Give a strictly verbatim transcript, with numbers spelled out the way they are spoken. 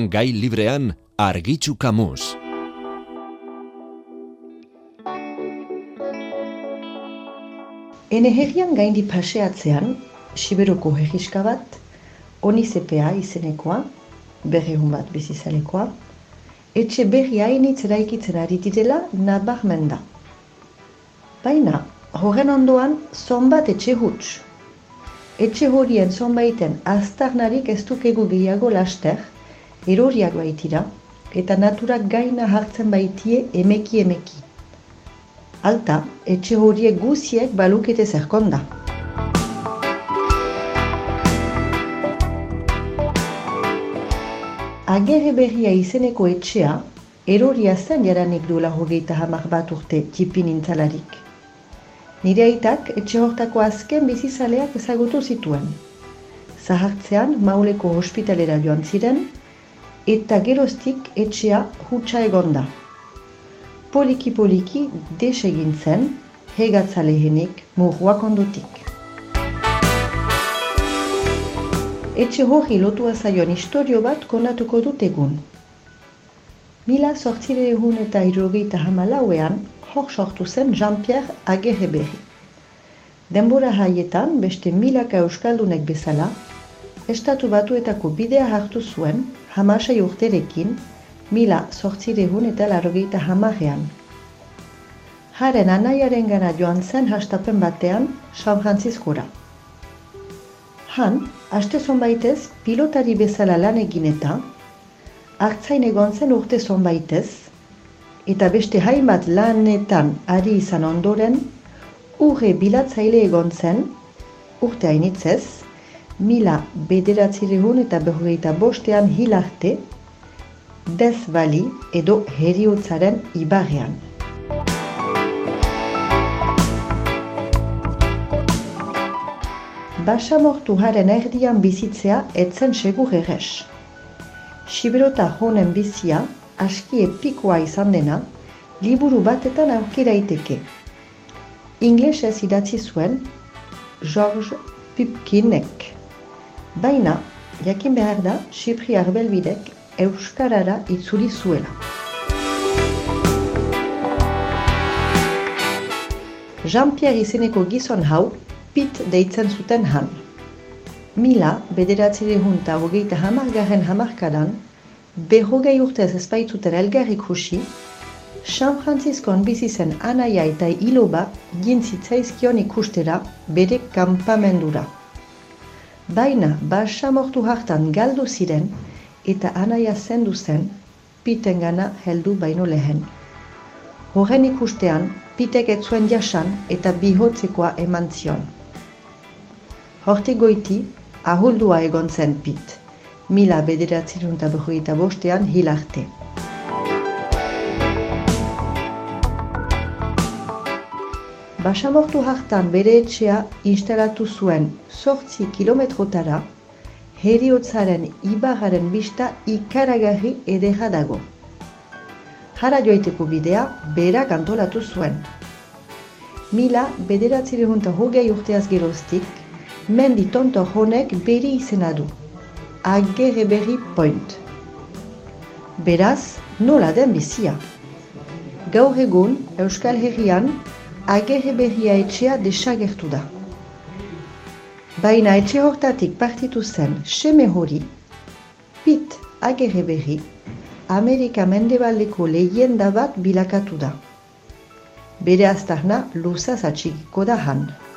gai librean Argitxu Kamus. Ene herrian gaindi paseatzean, Siberoko herriska bat, Onizepea izenekoa, berrehun bat bizizalekoa, etxe berri hainitz eraikitzen ari direla nabarmen da. Baina, horren ondoan zonbat etxe huts. Etxe horien zonbaiten aztarnarik ez dukegu gehiago laster, eroriak baitira, eta naturak gaina hartzen baitie emeki emeki. Alta, etxe horiek guziek balukete zerkonda. Agere berria izeneko etxea, eroria zen jaranik duela hogeita hamar bat urte txipin intzalarik. Nire aitak etxe hortako azken bizizaleak ezagutu zituen. Zahartzean Mauleko hospitalera joan ziren, eta geroztik etxea hutsa egonda. Poliki-poliki desegin zen, hegatzalehenik murruak ondotik. Etxe hori lotua zaion istorio bat konatuko dut egun. Mila zortzirehun eta hirurogeita hamalauean hor sortu zen Jean-Pierre Agereberri. Denbora haietan beste milaka euskaldunek bezala, estatu batuetako bidea hartu zuen hamasei urterekin, mila zortzirehun eta laurogeita hamarean. Haren anaiaren gana joan zen hastapen batean San Franciscora. Han, aste zonbaitez pilotari bezala lan egin eta, hartzain egon zen urte zonbaitez, eta beste hainbat lanetan ari izan ondoren, urre bilatzaile egon zen, urte hainitzez, mila bederatzirehun eta berrogeita bostean hil arte, Death Valley edo heriotzaren ibarrean. Basamortu haren erdian bizitzea etzen segur errez. Siberota honen bizia, aski epikoa izan dena, liburu batetan aurkira daiteke. Inglesez idatzi zuen George Pipkinek. Baina, jakin behar da, Xipri Arbelbidek euskarara itzuli zuela. Jean-Pierre izeneko gizon hau, Pit deitzen zuten han. Mila bederatzirehun eta hogeita hamargarren hamarkadan, berrogei urtez ez baitzuten elgarrik husi, San Franciscon bizi zen anaia eta iloba gintzitzaizkion ikustera bere kanpamendura. Baina basamortu hartan galdu ziren eta anaia zendu zen Pitengana heldu baino lehen. Horren ikustean, Pitek ez zuen jasan eta bihotzekoa eman zion. Hortik goiti, ahuldua egon zen Pit, mila bederatzirehun eta berrogeita bostean hil arte. Basamortu hartan bere etxea instalatu zuen zortzi kilometrotara, heriotzaren ibarraren bista ikaragarri ederra dago. Hara joiteko bidea berak antolatu zuen. Mila bederatzirehun eta hogei urteaz geroztik, mendi tonto honek beri izena du, Agereberri Point. Beraz, nola den bizia. Gaur egun, Euskal Herrian, Agereberria etxea desagertu da. Baina etxe hortatik partitu zen seme hori, Pit Agereberri, Amerika mendebaldeko leyenda bat bilakatu da. Bere aztarna luzaz atxikiko da han.